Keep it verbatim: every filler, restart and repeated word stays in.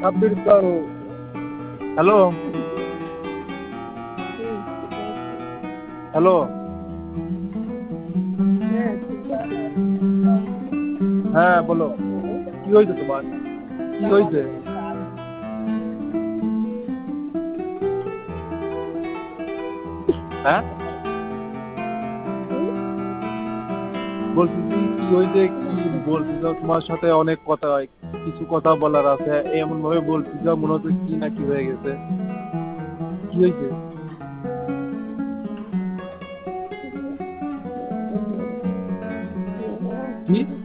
ছাব্বিশ করো। Hello hello হ্যাঁ বলো, কি হয়েছে তোমার? কি হয়েছে? হ্যাঁ বলতেছি কি হয়েছে, কি বলতে চাও? তোমার সাথে অনেক কথা, কিছু কথা বলার আছে, এমন ভাবে বলতে চাও মনে হচ্ছে কি না কি হয়ে গেছে। কি হয়েছে? কি